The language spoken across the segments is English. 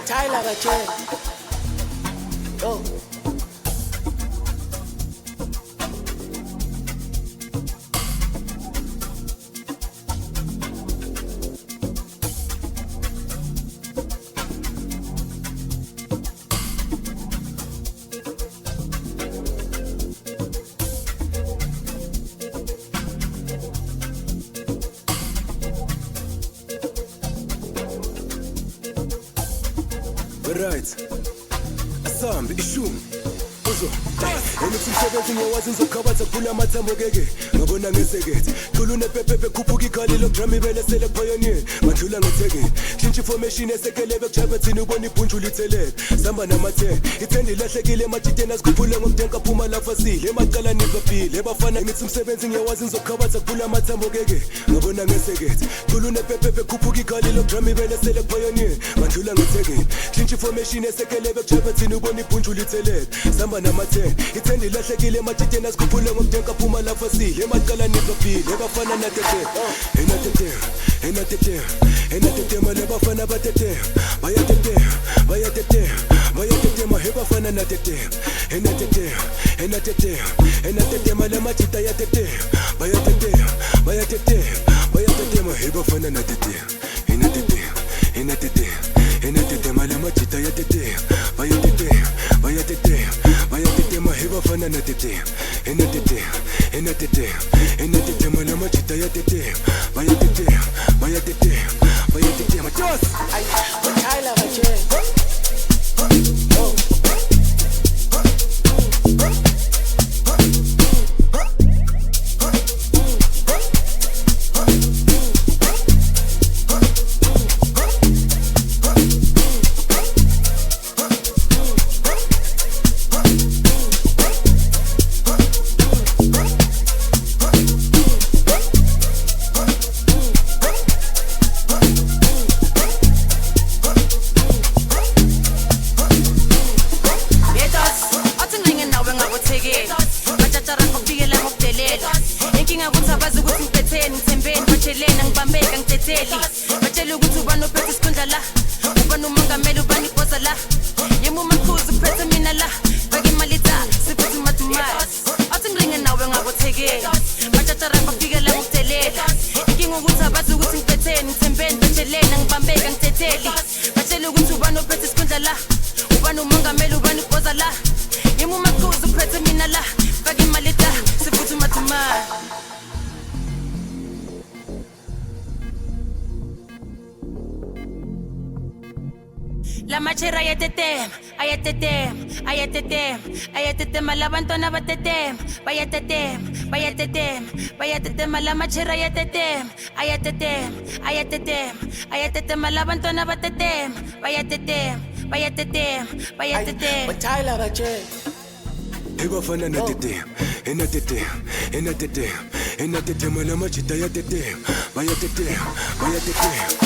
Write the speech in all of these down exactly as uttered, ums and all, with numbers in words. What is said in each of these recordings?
Tyler again. Yo. Right, asambe ishumi uzo enithi umsebenzi ngiyawazi ngizokhabatha kuphula amathambo keke ngabona ngesekethe khulu nepepepe khuphuka ikhali lokudrum ibele sele pioneer mandlula ngethekeni change information esekelebe kuchabathini ubona ibhunjula itheleke samba namathe ithende ilahlekile emajiteni azikhuphule ngomdenka phuma lapha sile emaqala nibabhile ebafana ngithi umsebenzi ngiyawazi ngizokhabatha kuphula amathambo keke ngabona ngesekethe khulu nepepepe khuphuka ikhali lokudrum ibele sele pioneer mandlula ngethekeni change information esekelebe kuchabathini ubona ibhunjula itheleke samba namathe ithende ilahlekile emajiteni azikhuphule ngomdenka phuma lapha sile emaqala nibabhile ebafana natete enatete enatete enatete male bafana batete bayatete bayatete bayatete mahe bafana natete enatete enatete enatete male majita yatete bayatete bayatete bayatete mahe bafana natete enatete enatete enatete male majita yatete bayatete bayatete bayatete mahe bafana natete enatete enatete enatete male majita yatete bayatete bayatete bayatete machos Ay, Tyler again. Yo. Inkinga ukuthi abazi ukuthi ngipetheni ngithembeni batshelena ngibambeka ngithetheli batshela ukuthi ubani ophethe isikhundla la ubani umongameli ubani ibhoza la yema umakhuzi uphethe mina la beka imali ta siphethe umadumali athi ngiringe nawe ngabothekeli batshatshara bafikela ngikuthelela inkinga ukuthi abazi ukuthi ngipetheni ngithembeni batshelena ngibambeka ngithetheli batshela ukuthi ubani ophethe isikhundla la ubani umongameli ubani ibhoza la yema umakhuzi uphethe mina la beka imali ta siphethe umadumali. La machera ayatetema, ayatetema, ayatetema, ayatetema, la bantwana batetema, bayatetema, bayatetema, bayatetema, la machera ayatetema, ayatetema, ayatetema, ayatetema, la bantwana batetema, bayatetema, bayatetema, bayatetema. Ay, Tyler again. ebafana natete enatete enatete enatete male majita yatete bayatete bayatete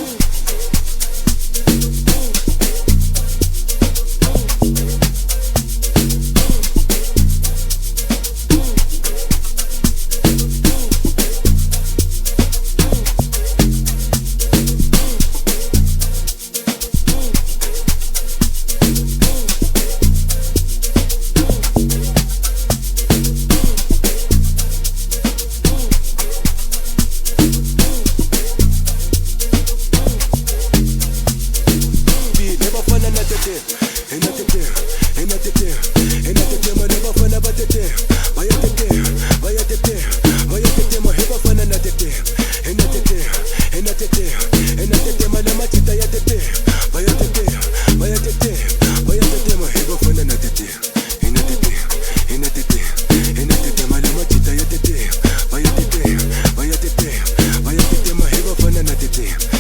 enatete enatete enatete male bafana batete bayatete bayatete bayatete mahe bafana natete enatete enatete enatete male majita yatete bayatete bayatete bayatete mahe bafana natete enatete enatete enatete male majita yatete bayatete bayatete bayatete mahe bafana natete